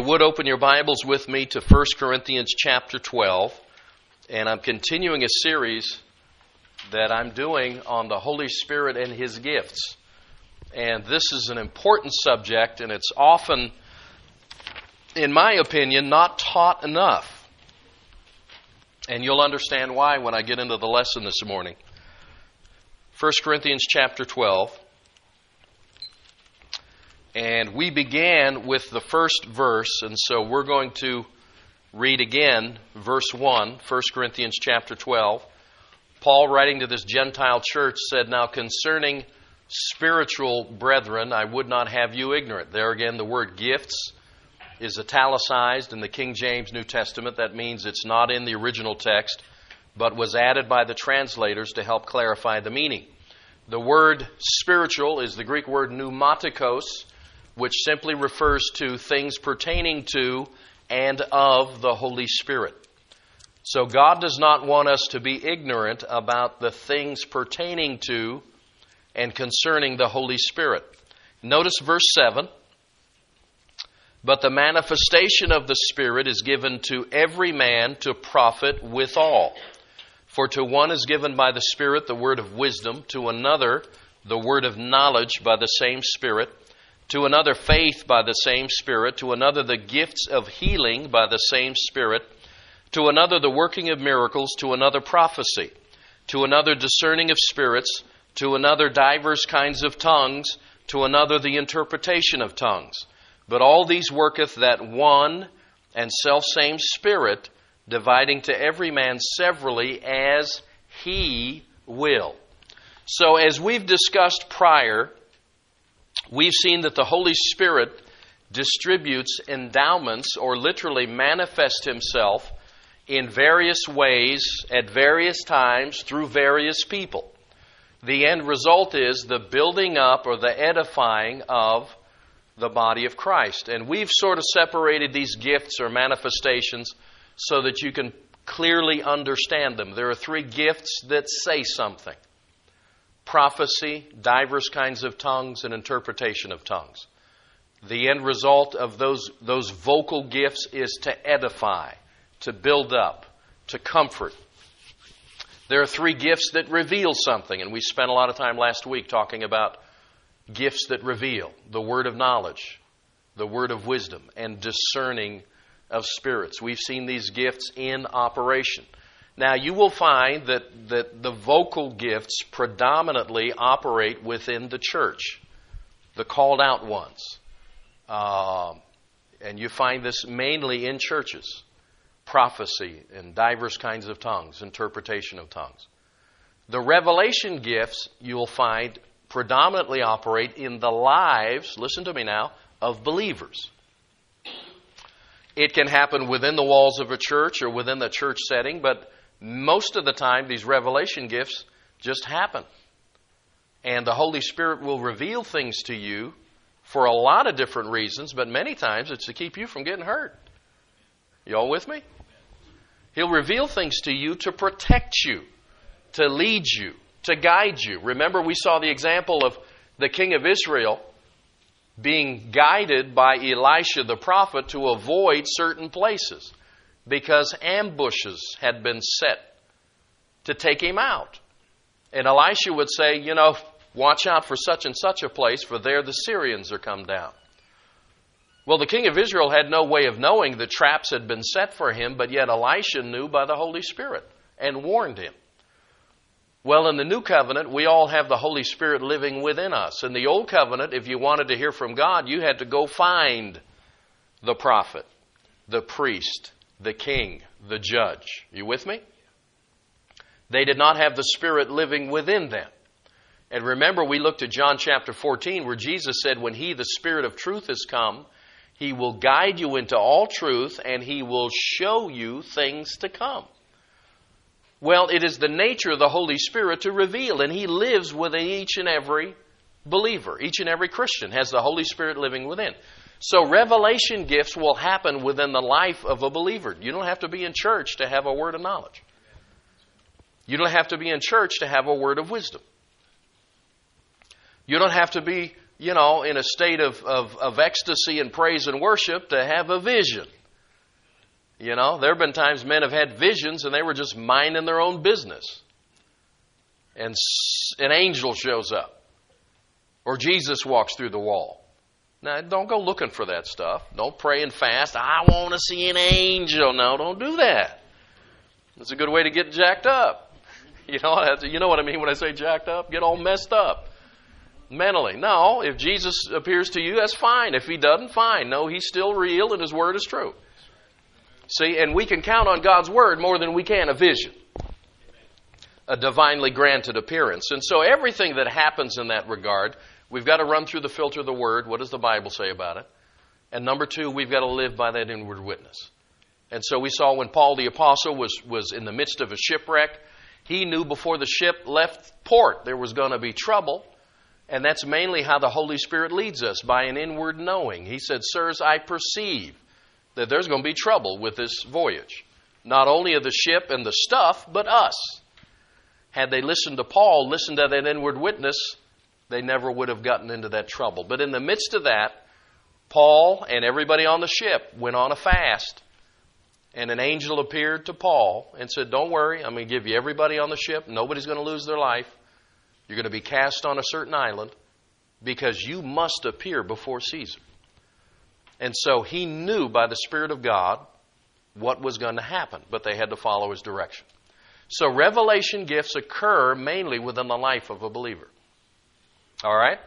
would open your Bibles with me to 1 Corinthians chapter 12, and I'm continuing a series that I'm doing on the Holy Spirit and His gifts. And this is an important subject, and it's often, in my opinion, not taught enough. And you'll understand why when I get into the lesson this morning. 1 Corinthians chapter 12. And we began with the first verse, and so we're going to read again verse 1, 1 Corinthians chapter 12. Paul, writing to this Gentile church, said, "Now concerning spiritual brethren, I would not have you ignorant." There again, the word gifts is italicized in the King James New Testament. That means it's not in the original text, but was added by the translators to help clarify the meaning. The word spiritual is the Greek word pneumatikos, which simply refers to things pertaining to and of the Holy Spirit. So God does not want us to be ignorant about the things pertaining to and concerning the Holy Spirit. Notice verse 7. "But the manifestation of the Spirit is given to every man to profit withal. For to one is given by the Spirit the word of wisdom, to another the word of knowledge by the same Spirit, to another faith by the same Spirit, to another the gifts of healing by the same Spirit, to another the working of miracles, to another prophecy, to another discerning of spirits, to another divers kinds of tongues, to another the interpretation of tongues. But all these worketh that one and selfsame Spirit, dividing to every man severally as He will." So as we've discussed prior, we've seen that the Holy Spirit distributes endowments, or literally manifests Himself in various ways at various times through various people. The end result is the building up or the edifying of the body of Christ. And we've sort of separated these gifts or manifestations so that you can clearly understand them. There are three gifts that say something: prophecy, divers kinds of tongues, and interpretation of tongues. The end result of those vocal gifts is to edify, to build up, to comfort. There are three gifts that reveal something, and we spent a lot of time last week talking about gifts that reveal: the word of knowledge, the word of wisdom, and discerning of spirits. We've seen these gifts in operation. Now, you will find that the vocal gifts predominantly operate within the church, the called out ones. And you find this mainly in churches: prophecy and divers kinds of tongues, interpretation of tongues. The revelation gifts, you'll find, predominantly operate in the lives, listen to me now, of believers. It can happen within the walls of a church or within the church setting, but most of the time these revelation gifts just happen. And the Holy Spirit will reveal things to you for a lot of different reasons, but many times it's to keep you from getting hurt. You all with me? He'll reveal things to you to protect you, to lead you, to guide you. Remember, we saw the example of the king of Israel being guided by Elisha the prophet to avoid certain places because ambushes had been set to take him out. And Elisha would say, watch out for such and such a place, for there the Syrians are come down. Well, the king of Israel had no way of knowing the traps had been set for him, but yet Elisha knew by the Holy Spirit and warned him. Well, in the New Covenant, we all have the Holy Spirit living within us. In the Old Covenant, if you wanted to hear from God, you had to go find the prophet, the priest, the king, the judge. You with me? They did not have the Spirit living within them. And remember, we looked at John chapter 14, where Jesus said, when He, the Spirit of truth, has come, He will guide you into all truth, and He will show you things to come. Well, it is the nature of the Holy Spirit to reveal, and He lives within each and every believer. Each and every Christian has the Holy Spirit living within. So revelation gifts will happen within the life of a believer. You don't have to be in church to have a word of knowledge. You don't have to be in church to have a word of wisdom. You don't have to be in a state of ecstasy and praise and worship to have a vision. There have been times men have had visions and they were just minding their own business. And an angel shows up. Or Jesus walks through the wall. Now, don't go looking for that stuff. Don't pray and fast. I want to see an angel. No, don't do that. It's a good way to get jacked up. You know what I mean when I say jacked up? Get all messed up mentally. No, if Jesus appears to you, that's fine. If He doesn't, fine. No, He's still real and His Word is true. See, and we can count on God's Word more than we can a vision, a divinely granted appearance. And so everything that happens in that regard, we've got to run through the filter of the Word. What does the Bible say about it? And number two, we've got to live by that inward witness. And so we saw when Paul the Apostle was in the midst of a shipwreck, he knew before the ship left port there was going to be trouble. And that's mainly how the Holy Spirit leads us, by an inward knowing. He said, "Sirs, I perceive that there's going to be trouble with this voyage. Not only of the ship and the stuff, but us." Had they listened to Paul, listened to that inward witness, they never would have gotten into that trouble. But in the midst of that, Paul and everybody on the ship went on a fast. And an angel appeared to Paul and said, "Don't worry, I'm going to give you everybody on the ship. Nobody's going to lose their life. You're going to be cast on a certain island because you must appear before Caesar." And so he knew by the Spirit of God what was going to happen, but they had to follow his direction. So revelation gifts occur mainly within the life of a believer. All right?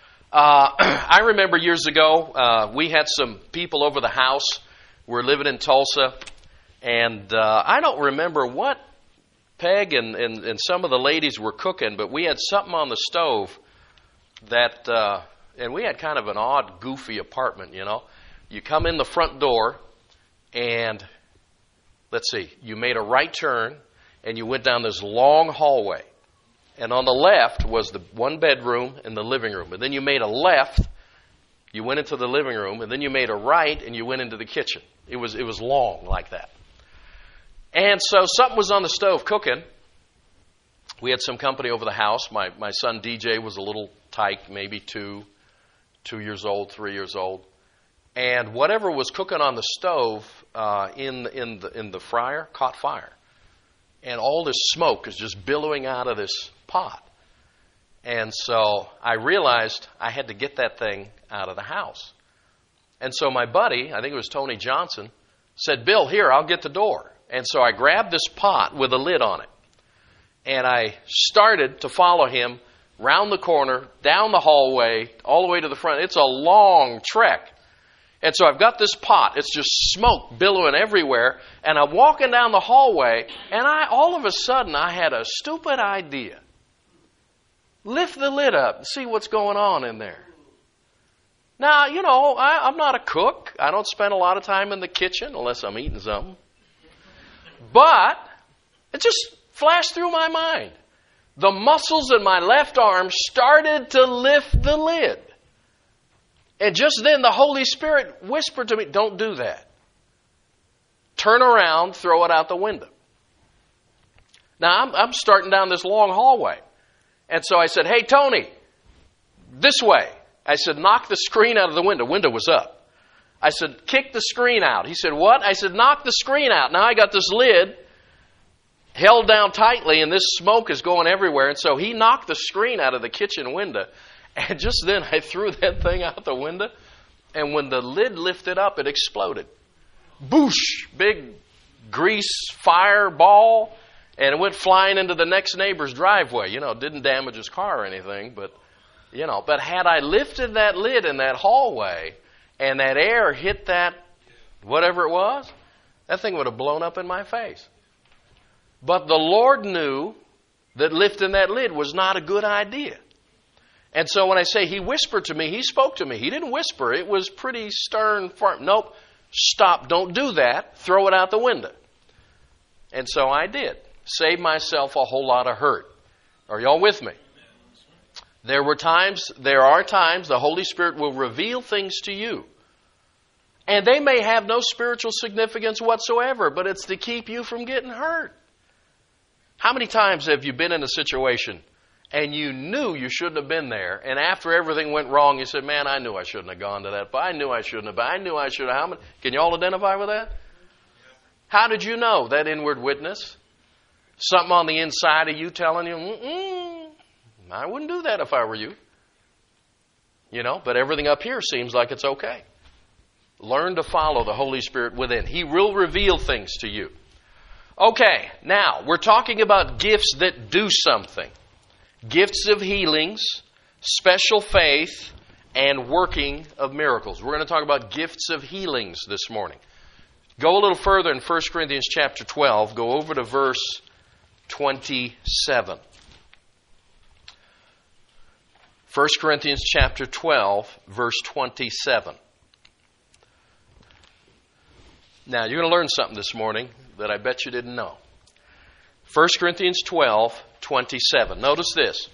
I remember years ago, we had some people over the house. We're living in Tulsa, and I don't remember what Peg and some of the ladies were cooking, but we had something on the stove that, and we had kind of an odd, goofy apartment, You come in the front door, and let's see, you made a right turn, and you went down this long hallway. And on the left was the one bedroom and the living room. And then you made a left, you went into the living room, and then you made a right, and you went into the kitchen. It was long like that. And so something was on the stove cooking. We had some company over the house. My son DJ was a little tyke, maybe 2 years old, 3 years old. And whatever was cooking on the stove in the fryer caught fire. And all this smoke is just billowing out of this pot. And so I realized I had to get that thing out of the house. And so my buddy, I think it was Tony Johnson, said, "Bill, here, I'll get the door." And so I grabbed this pot with a lid on it. And I started to follow him round the corner, down the hallway, all the way to the front. It's a long trek. And so I've got this pot. It's just smoke billowing everywhere. And I'm walking down the hallway, and all of a sudden I had a stupid idea. Lift the lid up and see what's going on in there. Now, I'm not a cook. I don't spend a lot of time in the kitchen unless I'm eating something. But it just flashed through my mind. The muscles in my left arm started to lift the lid. And just then the Holy Spirit whispered to me, "Don't do that. Turn around, throw it out the window." Now, I'm starting down this long hallway. And so I said, "Hey, Tony, this way." I said, "Knock the screen out of the window." Window was up. I said, "Kick the screen out." He said, "What?" I said, "Knock the screen out." Now I got this lid held down tightly, and this smoke is going everywhere. And so he knocked the screen out of the kitchen window. And just then I threw that thing out the window. And when the lid lifted up, it exploded. Boosh! Big grease fireball. And it went flying into the next neighbor's driveway. It didn't damage his car or anything. But had I lifted that lid in that hallway and that air hit that, whatever it was, that thing would have blown up in my face. But the Lord knew that lifting that lid was not a good idea. And so when I say He whispered to me, He spoke to me. He didn't whisper. It was pretty stern, firm. "Nope, stop, don't do that. Throw it out the window." And so I did. Saved myself a whole lot of hurt. Are y'all with me? There are times the Holy Spirit will reveal things to you. And they may have no spiritual significance whatsoever, but it's to keep you from getting hurt. How many times have you been in a situation and you knew you shouldn't have been there, and after everything went wrong, you said, man, I knew I shouldn't have gone to that, but I knew I shouldn't have, but I knew I should have. How many? Can you all identify with that? How did you know? That inward witness? Something on the inside of you telling you, I wouldn't do that if I were you. You know, but everything up here seems like it's okay. Learn to follow the Holy Spirit within. He will reveal things to you. Okay, now, we're talking about gifts that do something. Gifts of healings, special faith, and working of miracles. We're going to talk about gifts of healings this morning. Go a little further in 1 Corinthians chapter 12. Go over to verse 27. 1 Corinthians chapter 12, verse 27. Now, you're going to learn something this morning that I bet you didn't know. 1 Corinthians 12, 27. Notice this.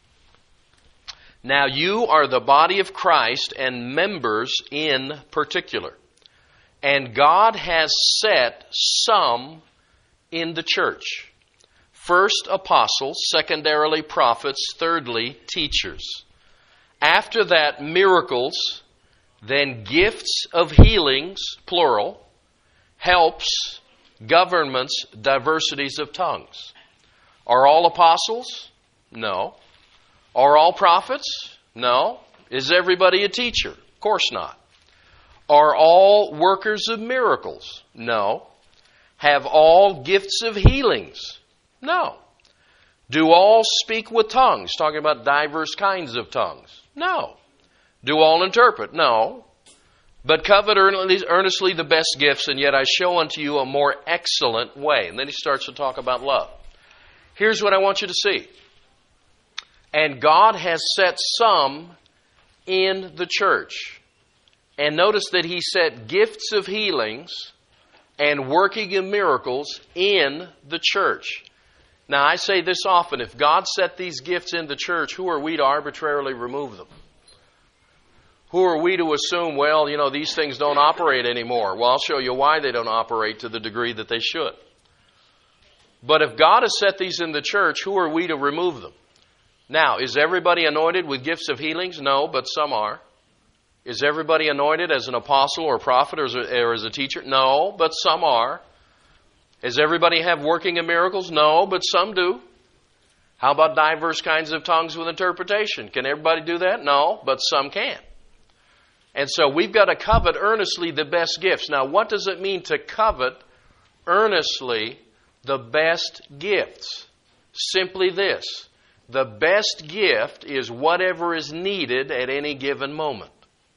Now you are the body of Christ and members in particular. And God has set some in the church. First, apostles. Secondarily, prophets. Thirdly, teachers. After that, miracles. Then gifts of healings, plural. Helps, governments, diversities of tongues. Are all apostles? No. Are all prophets? No. Is everybody a teacher? Of course not. Are all workers of miracles? No. Have all gifts of healings? No. Do all speak with tongues? Talking about diverse kinds of tongues? No. Do all interpret? No. But covet earnestly the best gifts, and yet I show unto you a more excellent way. And then he starts to talk about love. Here's what I want you to see. And God has set some in the church. And notice that he set gifts of healings and working of miracles in the church. Now, I say this often. If God set these gifts in the church, who are we to arbitrarily remove them? Who are we to assume, well, you know, these things don't operate anymore? Well, I'll show you why they don't operate to the degree that they should. But if God has set these in the church, who are we to remove them? Now, is everybody anointed with gifts of healings? No, but some are. Is everybody anointed as an apostle or prophet or as a teacher? No, but some are. Does everybody have working of miracles? No, but some do. How about diverse kinds of tongues with interpretation? Can everybody do that? No, but some can. And so we've got to covet earnestly the best gifts. Now, what does it mean to covet earnestly the best gifts? Simply this. The best gift is whatever is needed at any given moment.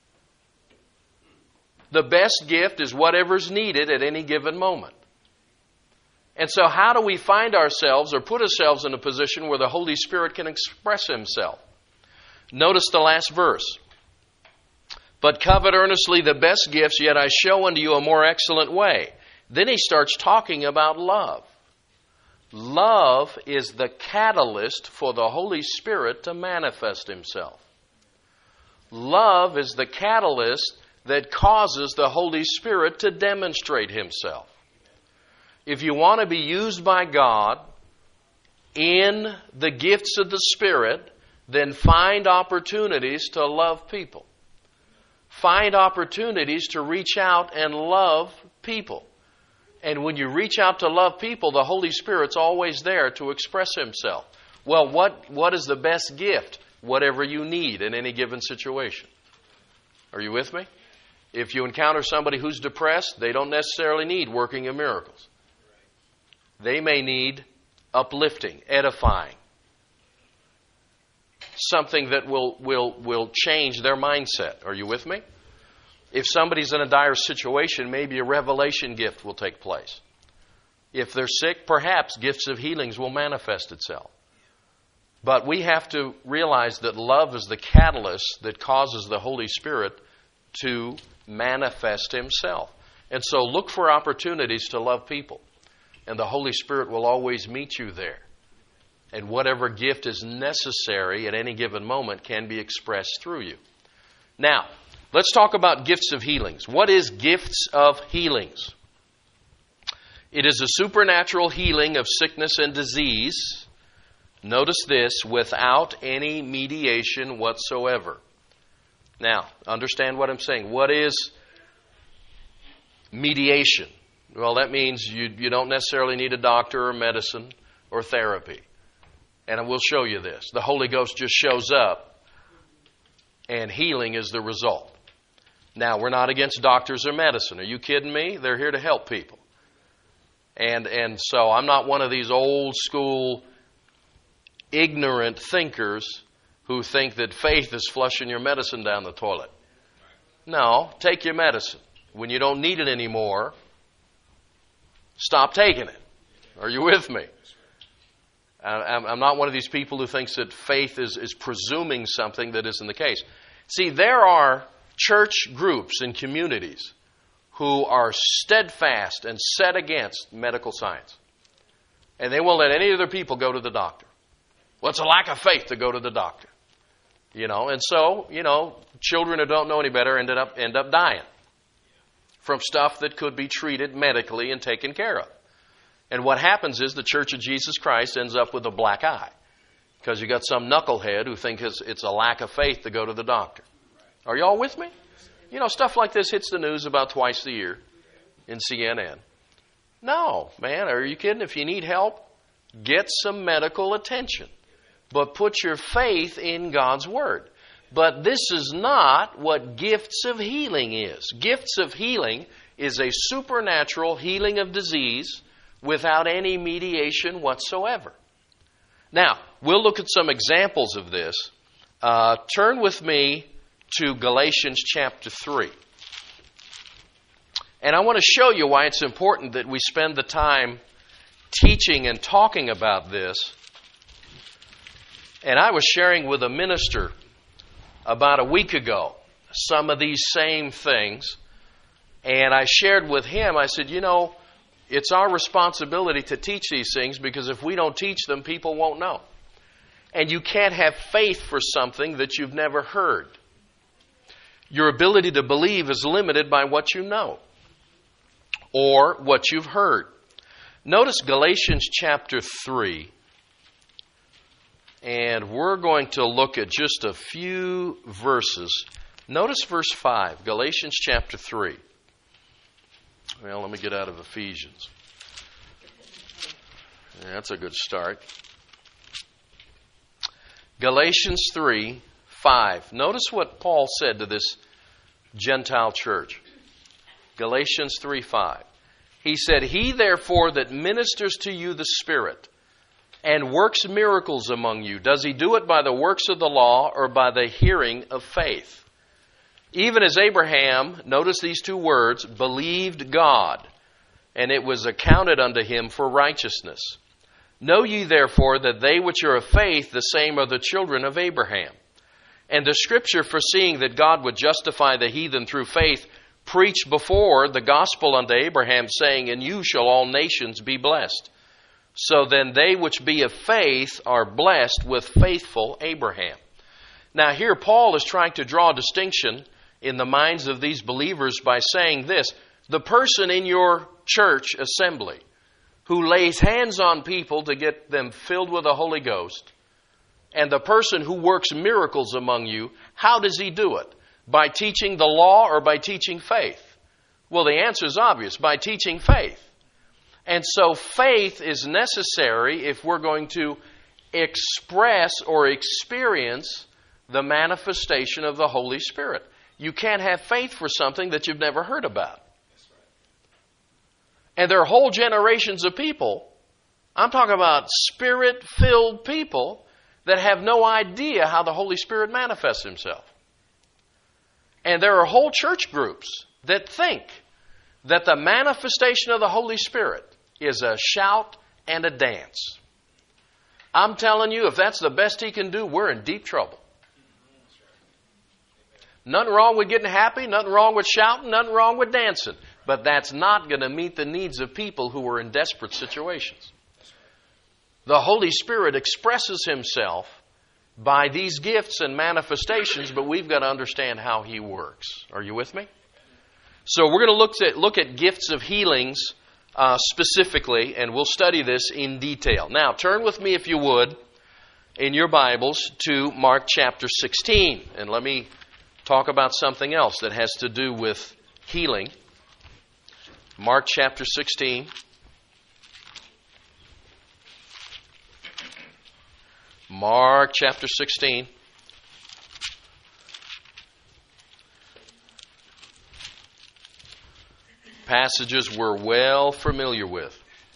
The best gift is whatever is needed at any given moment. And so how do we find ourselves or put ourselves in a position where the Holy Spirit can express Himself? Notice the last verse. But covet earnestly the best gifts, yet I show unto you a more excellent way. Then he starts talking about love. Love is the catalyst for the Holy Spirit to manifest Himself. Love is the catalyst that causes the Holy Spirit to demonstrate Himself. If you want to be used by God in the gifts of the Spirit, then find opportunities to love people. Find opportunities to reach out and love people. And when you reach out to love people, the Holy Spirit's always there to express Himself. Well, what is the best gift? Whatever you need in any given situation. Are you with me? If you encounter somebody who's depressed, they don't necessarily need working of miracles. They may need uplifting, edifying. Something that will change their mindset. Are you with me? If somebody's in a dire situation, maybe a revelation gift will take place. If they're sick, perhaps gifts of healings will manifest itself. But we have to realize that love is the catalyst that causes the Holy Spirit to manifest Himself. And so look for opportunities to love people. And the Holy Spirit will always meet you there. And whatever gift is necessary at any given moment can be expressed through you. Now, let's talk about gifts of healings. What is gifts of healings? It is a supernatural healing of sickness and disease Notice this, without any mediation whatsoever. Now, understand what I'm saying. What is mediation? Well, that means you don't necessarily need a doctor or medicine or therapy. And I will show you this. The Holy Ghost just shows up, and healing is the result. Now, we're not against doctors or medicine. Are you kidding me? They're here to help people. And so I'm not one of these old school ignorant thinkers who think that faith is flushing your medicine down the toilet. No, take your medicine. When you don't need it anymore, stop taking it. Are you with me? I'm not one of these people who thinks that faith is presuming something that isn't the case. See, there are church groups and communities who are steadfast and set against medical science. And they won't let any of their people go to the doctor. Well, it's a lack of faith to go to the doctor. And so, children who don't know any better end up dying from stuff that could be treated medically and taken care of. And what happens is the Church of Jesus Christ ends up with a black eye because you got some knucklehead who thinks it's a lack of faith to go to the doctor. Are you all with me? Stuff like this hits the news about twice a year in CNN. No, man, are you kidding? If you need help, get some medical attention. But put your faith in God's Word. But this is not what gifts of healing is. Gifts of healing is a supernatural healing of disease without any mediation whatsoever. Now, we'll look at some examples of this. Turn with me to Galatians chapter 3. And I want to show you why it's important that we spend the time teaching and talking about this. And I was sharing with a minister about a week ago some of these same things. And I shared with him, I said, it's our responsibility to teach these things because if we don't teach them, people won't know. And you can't have faith for something that you've never heard. Your ability to believe is limited by what you know or what you've heard. Notice Galatians chapter 3. And we're going to look at just a few verses. Notice verse 5, Galatians chapter 3. Well, let me get out of Ephesians. Yeah, that's a good start. Galatians 3, 5. Notice what Paul said to this Gentile church. Galatians 3, 5. He said, "He therefore that ministers to you the Spirit and works miracles among you, does he do it by the works of the law or by the hearing of faith? Even as Abraham," notice these two words, "believed God, and it was accounted unto him for righteousness. Know ye therefore that they which are of faith, the same are the children of Abraham. And the Scripture, foreseeing that God would justify the heathen through faith, preached before the gospel unto Abraham, saying, In you shall all nations be blessed. So then they which be of faith are blessed with faithful Abraham." Now here Paul is trying to draw a distinction in the minds of these believers by saying this: the person in your church assembly who lays hands on people to get them filled with the Holy Ghost, and the person who works miracles among you, how does he do it? By teaching the law or by teaching faith? Well, the answer is obvious: by teaching faith. And so faith is necessary if we're going to express or experience the manifestation of the Holy Spirit. You can't have faith for something that you've never heard about. And there are whole generations of people, I'm talking about Spirit-filled people, that have no idea how the Holy Spirit manifests Himself. And there are whole church groups that think that the manifestation of the Holy Spirit is a shout and a dance. I'm telling you, if that's the best He can do, we're in deep trouble. Nothing wrong with getting happy, nothing wrong with shouting, nothing wrong with dancing. But that's not going to meet the needs of people who are in desperate situations. The Holy Spirit expresses Himself by these gifts and manifestations, but we've got to understand how He works. Are you with me? So we're going to look at gifts of healings specifically, and we'll study this in detail. Now, turn with me, if you would, in your Bibles to Mark chapter 16. And let me talk about something else that has to do with healing. Mark chapter 16. Mark chapter 16. Passages we're well familiar with.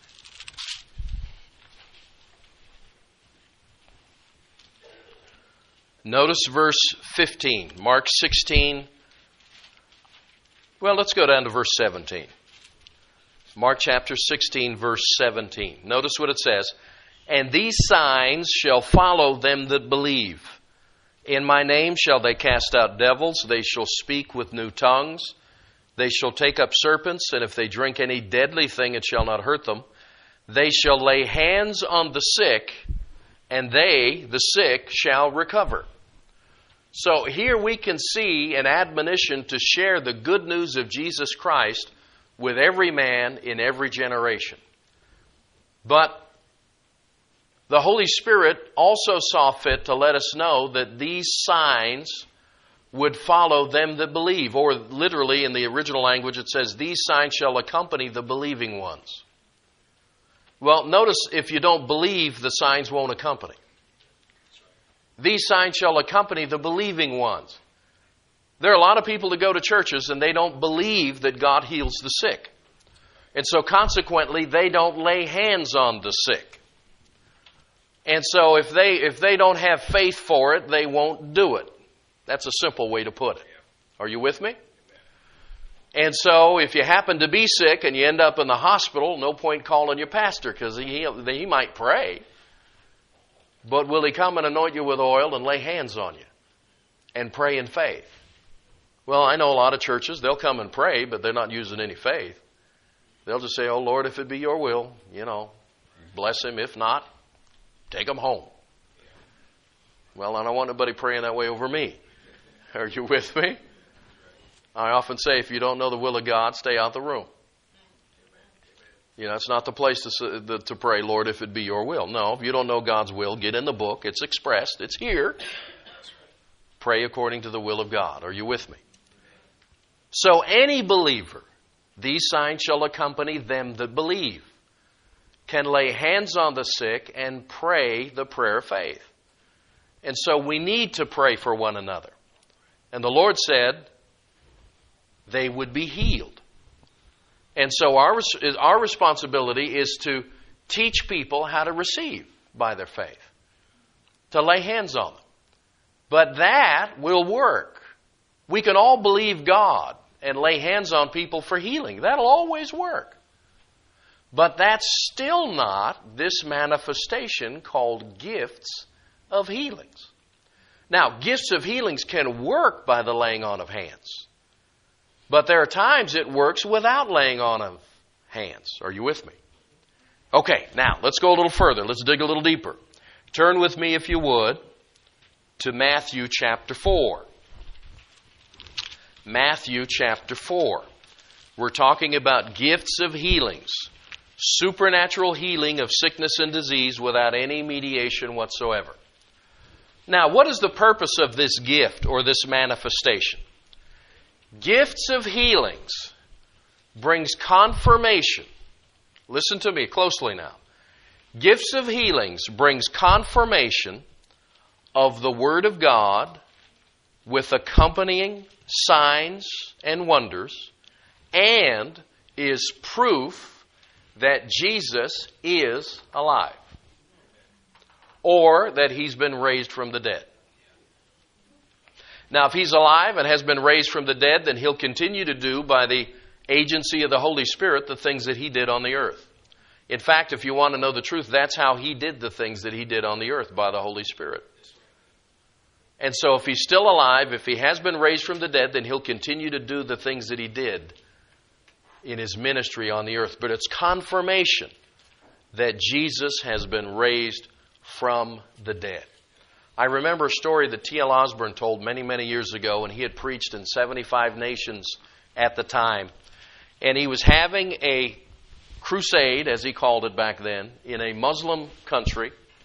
Notice verse 15. Mark 16. Well, let's go down to verse 17. Mark chapter 16, verse 17. Notice what it says. And these signs shall follow them that believe. In my name shall they cast out devils. They shall speak with new tongues. They shall take up serpents, and if they drink any deadly thing, it shall not hurt them. They shall lay hands on the sick, and they, the sick, shall recover. So here we can see an admonition to share the good news of Jesus Christ with every man in every generation. But the Holy Spirit also saw fit to let us know that these signs would follow them that believe. Or literally in the original language it says, these signs shall accompany the believing ones. Well, notice if you don't believe, the signs won't accompany. These signs shall accompany the believing ones. There are a lot of people that go to churches and they don't believe that God heals the sick. And so consequently, they don't lay hands on the sick. And so if they don't have faith for it, they won't do it. That's a simple way to put it. Are you with me? And so if you happen to be sick and you end up in the hospital, no point calling your pastor because he might pray. But will he come and anoint you with oil and lay hands on you and pray in faith? Well, I know a lot of churches, they'll come and pray, but they're not using any faith. They'll just say, oh, Lord, if it be your will, bless him. If not, take him home. Well, I don't want nobody praying that way over me. Are you with me? I often say, if you don't know the will of God, stay out the room. It's not the place to pray, Lord, if it be your will. No, if you don't know God's will, get in the book. It's expressed. It's here. Pray according to the will of God. Are you with me? So any believer, these signs shall accompany them that believe, can lay hands on the sick and pray the prayer of faith. And so we need to pray for one another. And the Lord said they would be healed. And so our responsibility is to teach people how to receive by their faith, to lay hands on them. But that will work. We can all believe God and lay hands on people for healing. That'll always work. But that's still not this manifestation called gifts of healings. Now, gifts of healings can work by the laying on of hands. But there are times it works without laying on of hands. Are you with me? Okay, now let's go a little further. Let's dig a little deeper. Turn with me, if you would, to Matthew chapter 4. Matthew chapter 4. We're talking about gifts of healings. Supernatural healing of sickness and disease without any mediation whatsoever. Now, what is the purpose of this gift or this manifestation? Gifts of healings brings confirmation. Listen to me closely now. Gifts of healings brings confirmation of the Word of God with accompanying signs and wonders, and is proof that Jesus is alive, or that He's been raised from the dead. Now, if He's alive and has been raised from the dead, then He'll continue to do, by the agency of the Holy Spirit, the things that He did on the earth. In fact, if you want to know the truth, that's how He did the things that He did on the earth, by the Holy Spirit. And so if He's still alive, if He has been raised from the dead, then He'll continue to do the things that He did in His ministry on the earth. But it's confirmation that Jesus has been raised from the dead. I remember a story that T.L. Osborne told many, many years ago, and he had preached in 75 nations at the time. And he was having a crusade, as he called it back then, in a Muslim country.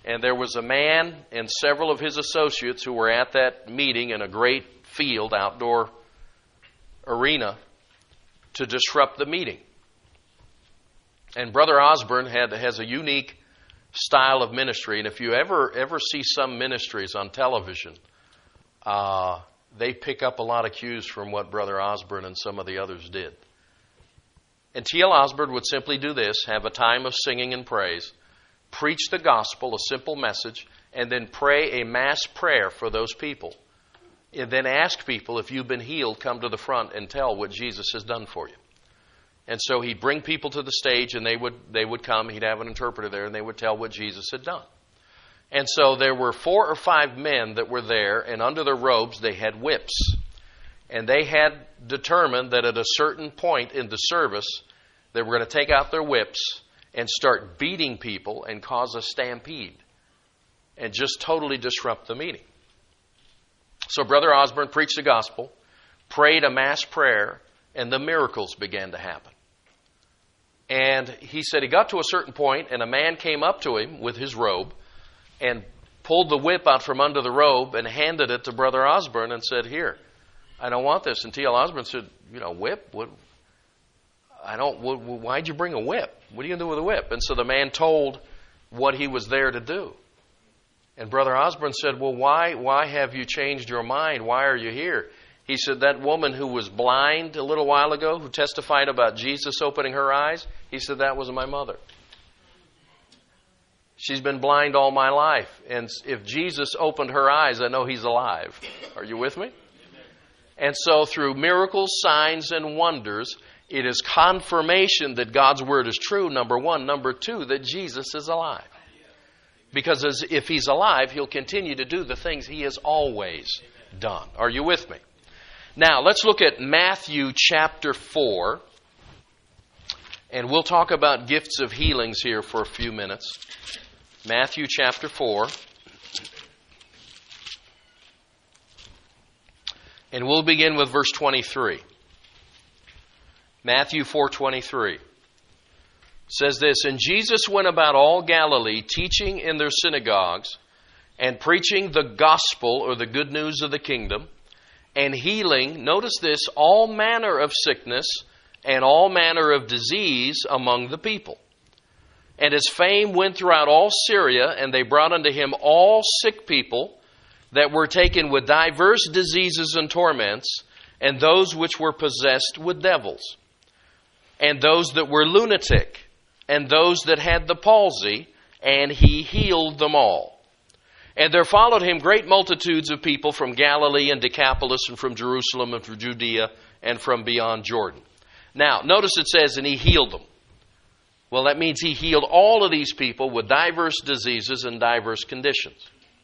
And there was a man and several of his associates who were at that meeting in a great field, outdoor arena, to disrupt the meeting. And Brother Osborne has a unique style of ministry. And if you ever see some ministries on television, they pick up a lot of cues from what Brother Osborne and some of the others did. And T.L. Osborne would simply do this, have a time of singing and praise, preach the gospel, a simple message, and then pray a mass prayer for those people. And then ask people, if you've been healed, come to the front and tell what Jesus has done for you. And so he'd bring people to the stage, and they would come. He'd have an interpreter there, and they would tell what Jesus had done. And so there were 4 or 5 men that were there, and under their robes they had whips. And they had determined that at a certain point in the service, they were going to take out their whips and start beating people and cause a stampede and just totally disrupt the meeting. So Brother Osborne preached the gospel, prayed a mass prayer, and the miracles began to happen. And he said he got to a certain point, and a man came up to him with his robe and pulled the whip out from under the robe and handed it to Brother Osborne and said, "Here, I don't want this." And T.L. Osborne said, "Whip? What? Why'd you bring a whip? What are you going to do with a whip?" And so the man told what he was there to do. And Brother Osborne said, "Well, why have you changed your mind? Why are you here?" He said, "That woman who was blind a little while ago, who testified about Jesus opening her eyes," he said, "that was my mother. She's been blind all my life. And if Jesus opened her eyes, I know he's alive." Are you with me? And so through miracles, signs, and wonders, it is confirmation that God's word is true, number one. Number two, that Jesus is alive. Because if he's alive, he'll continue to do the things he has always done. Are you with me? Now, let's look at Matthew chapter 4. And we'll talk about gifts of healings here for a few minutes. Matthew chapter 4. And we'll begin with verse 23. Matthew 4:23 says this, "And Jesus went about all Galilee, teaching in their synagogues, and preaching the gospel," or the good news of the kingdom, "and healing," notice this, "all manner of sickness and all manner of disease among the people. And his fame went throughout all Syria, and they brought unto him all sick people that were taken with diverse diseases and torments, and those which were possessed with devils, and those that were lunatic, and those that had the palsy, and he healed them all. And there followed him great multitudes of people from Galilee and Decapolis, and from Jerusalem, and from Judea, and from beyond Jordan." Now, notice it says, "and he healed them." Well, that means he healed all of these people with diverse diseases and diverse conditions.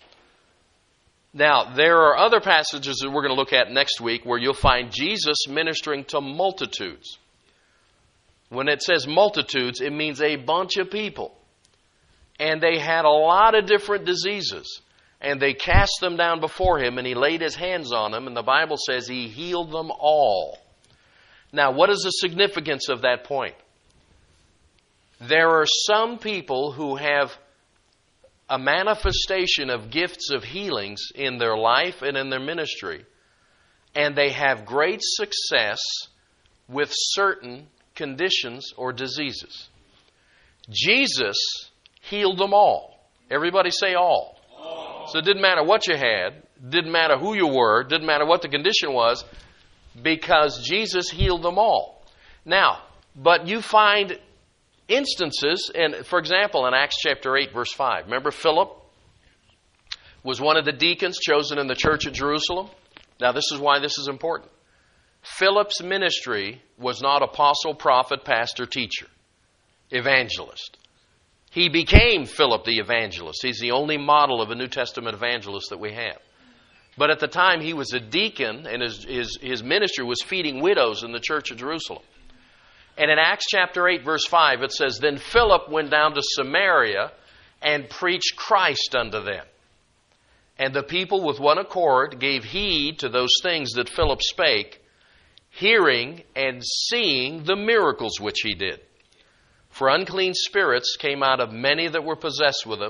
Now, there are other passages that we're going to look at next week where you'll find Jesus ministering to multitudes. When it says multitudes, it means a bunch of people. And they had a lot of different diseases. And they cast them down before him, and he laid his hands on them, and the Bible says he healed them all. Now, what is the significance of that point? There are some people who have a manifestation of gifts of healings in their life and in their ministry, and they have great success with certain conditions or diseases. Jesus healed them all. Everybody say all. All. So it didn't matter what you had, didn't matter who you were, didn't matter what the condition was, because Jesus healed them all. Now, but you find instances, and for example, in Acts chapter 8, verse 5, remember Philip was one of the deacons chosen in the church at Jerusalem? Now, this is why this is important. Philip's ministry was not apostle, prophet, pastor, teacher, evangelist. He became Philip the evangelist. He's the only model of a New Testament evangelist that we have. But at the time, he was a deacon, and his ministry was feeding widows in the church of Jerusalem. And in Acts chapter 8, verse 5, it says, "Then Philip went down to Samaria and preached Christ unto them. And the people with one accord gave heed to those things that Philip spake, hearing and seeing the miracles which he did. For unclean spirits came out of many that were possessed with them,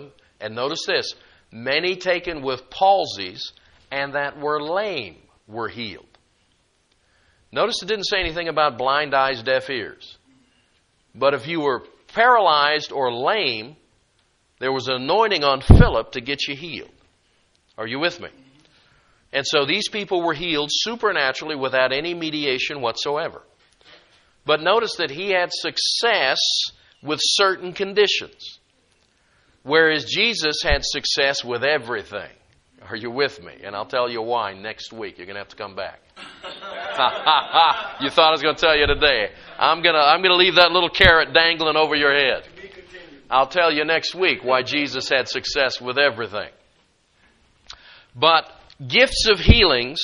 And notice this, many taken with palsies and that were lame were healed. Notice it didn't say anything about blind eyes, deaf ears. But if you were paralyzed or lame, there was an anointing on Philip to get you healed. Are you with me? And so these people were healed supernaturally without any mediation whatsoever. But notice that he had success with certain conditions, whereas Jesus had success with everything. Are you with me? And I'll tell you why next week. You're going to have to come back. You thought I was going to tell you today. I'm going to leave that little carrot dangling over your head. I'll tell you next week why Jesus had success with everything. But gifts of healings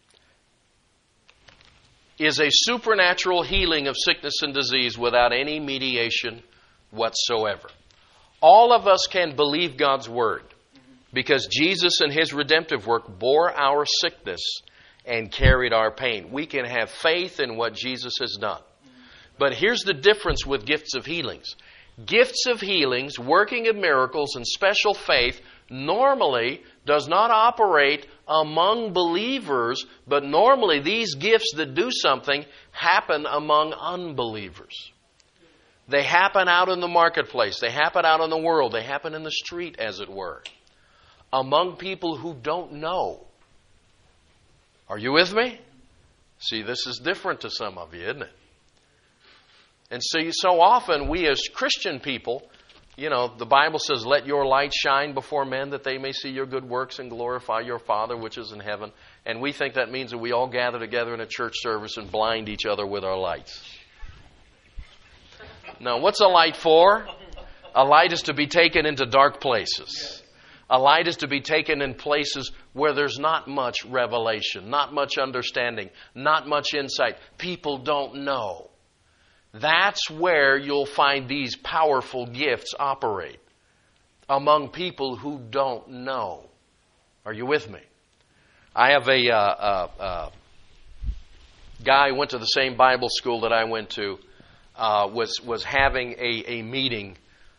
is a supernatural healing of sickness and disease without any mediation whatsoever. All of us can believe God's Word because Jesus and His redemptive work bore our sickness and carried our pain. We can have faith in what Jesus has done. But here's the difference with gifts of healings. Gifts of healings, working of miracles, and special faith normally does not operate among believers, but normally these gifts that do something happen among unbelievers. They happen out in the marketplace. They happen out in the world. They happen in the street, as it were, among people who don't know. Are you with me? See, this is different to some of you, isn't it? And so often we as Christian people, the Bible says, let your light shine before men that they may see your good works and glorify your Father which is in heaven. And we think that means that we all gather together in a church service and blind each other with our lights. Now, what's a light for? A light is to be taken into dark places. A light is to be taken in places where there's not much revelation, not much understanding, not much insight. People don't know. That's where you'll find these powerful gifts operate, among people who don't know. Are you with me? I have a guy who went to the same Bible school that I went to, was having a meeting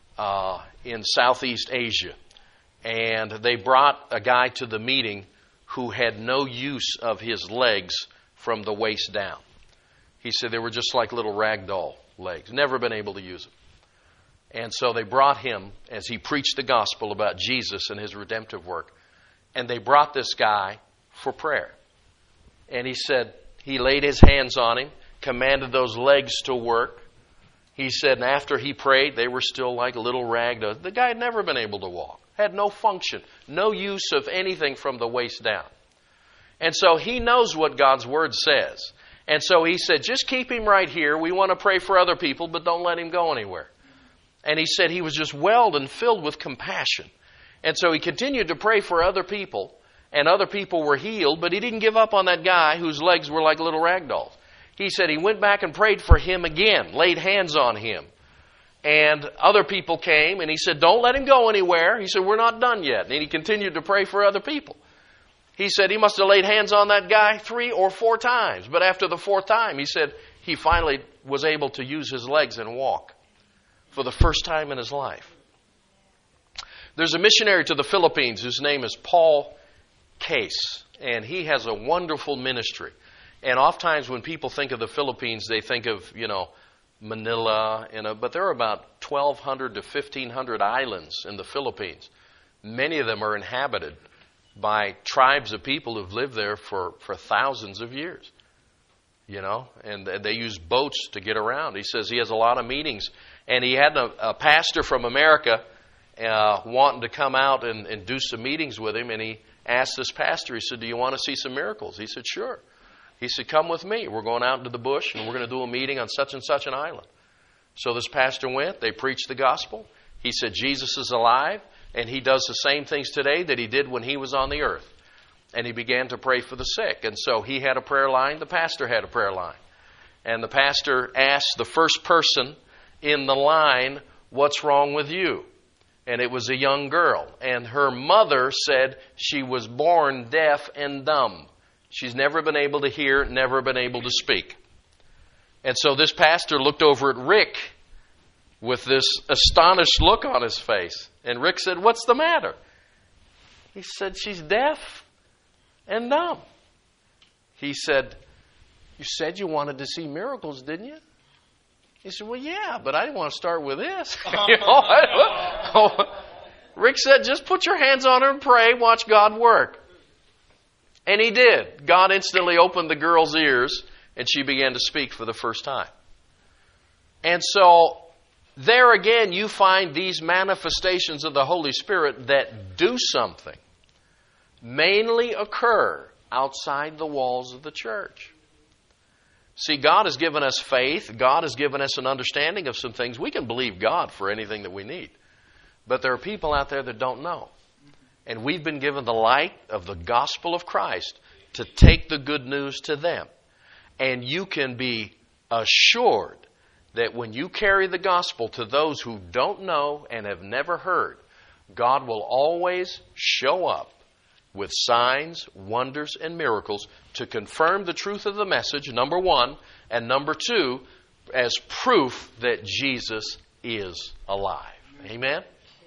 in Southeast Asia. And they brought a guy to the meeting who had no use of his legs from the waist down. He said they were just like little ragdoll legs, never been able to use them. And so they brought him as he preached the gospel about Jesus and His redemptive work. And they brought this guy for prayer. And he said he laid his hands on him, commanded those legs to work. He said, and after he prayed, they were still like little ragdolls. The guy had never been able to walk, had no function, no use of anything from the waist down. And so he knows what God's Word says. And so he said, just keep him right here. We want to pray for other people, but don't let him go anywhere. And he said he was just welled and filled with compassion. And so he continued to pray for other people, and other people were healed, but he didn't give up on that guy whose legs were like little ragdolls. He said he went back and prayed for him again, laid hands on him. And other people came, and he said, don't let him go anywhere. He said, we're not done yet. And he continued to pray for other people. He said he must have laid hands on that guy 3 or 4 times. But after the 4th time, he said he finally was able to use his legs and walk for the first time in his life. There's a missionary to the Philippines whose name is Paul Case. And he has a wonderful ministry. And oftentimes when people think of the Philippines, they think of, Manila. But there are about 1,200 to 1,500 islands in the Philippines. Many of them are inhabited by tribes of people who've lived there for thousands of years, and they use boats to get around. He says he has a lot of meetings, and he had a pastor from America wanting to come out and do some meetings with him, and he asked this pastor, he said, do you want to see some miracles? He said, sure. He said, come with me. We're going out into the bush, and we're going to do a meeting on such and such an island. So this pastor went, they preached the gospel. He said, Jesus is alive. And he does the same things today that he did when he was on the earth. And he began to pray for the sick. And so he had a prayer line. The pastor had a prayer line. And the pastor asked the first person in the line, what's wrong with you? And it was a young girl. And her mother said she was born deaf and dumb. She's never been able to hear, never been able to speak. And so this pastor looked over at Rick with this astonished look on his face. And Rick said, "What's the matter?" He said, "She's deaf and dumb." He said, "You said you wanted to see miracles, didn't you?" He said, "Well, yeah, but I didn't want to start with this." Rick said, "Just put your hands on her and pray, watch God work." And he did. God instantly opened the girl's ears, and she began to speak for the first time. And so, there again, you find these manifestations of the Holy Spirit that do something mainly occur outside the walls of the church. See, God has given us faith. God has given us an understanding of some things. We can believe God for anything that we need. But there are people out there that don't know. And we've been given the light of the gospel of Christ to take the good news to them. And you can be assured that when you carry the gospel to those who don't know and have never heard, God will always show up with signs, wonders, and miracles to confirm the truth of the message, number one, and number two, as proof that Jesus is alive. Amen?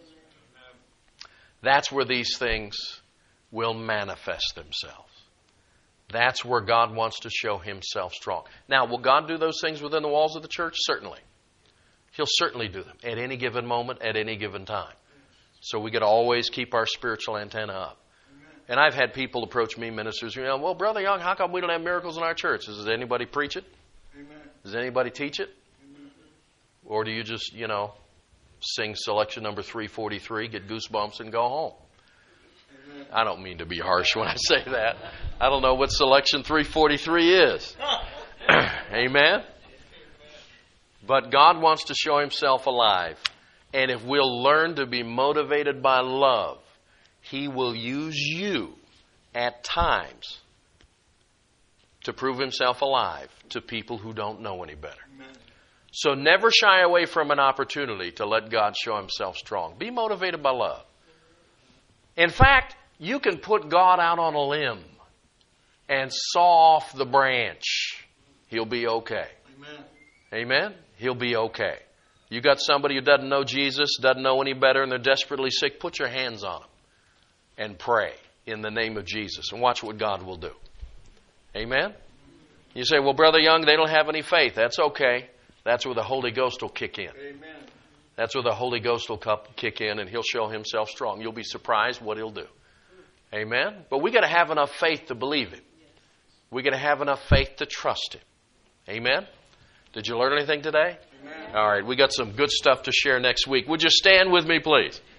That's where these things will manifest themselves. That's where God wants to show Himself strong. Now, will God do those things within the walls of the church? Certainly. He'll certainly do them at any given moment, at any given time. So we got to always keep our spiritual antenna up. And I've had people approach me, ministers, "Well, Brother Young, how come we don't have miracles in our church? Does anybody preach it? Amen. Does anybody teach it? Amen. Or do you just, sing selection number 343, get goosebumps, and go home?" Amen. I don't mean to be harsh when I say that. I don't know what selection 343 is. Amen? But God wants to show Himself alive. And if we'll learn to be motivated by love, He will use you at times to prove Himself alive to people who don't know any better. Amen. So never shy away from an opportunity to let God show Himself strong. Be motivated by love. In fact, you can put God out on a limb and saw off the branch. He'll be okay. Amen. Amen? He'll be okay. You got somebody who doesn't know Jesus, doesn't know any better, and they're desperately sick, put your hands on them and pray in the name of Jesus and watch what God will do. Amen? You say, "Well, Brother Young, they don't have any faith." That's okay. That's where the Holy Ghost will kick in. Amen. That's where the Holy Ghost will kick in, and He'll show Himself strong. You'll be surprised what He'll do. Amen? But we got to have enough faith to believe Him. We got to have enough faith to trust Him. Amen? Did you learn anything today? Amen. All right, we got some good stuff to share next week. Would you stand with me, please?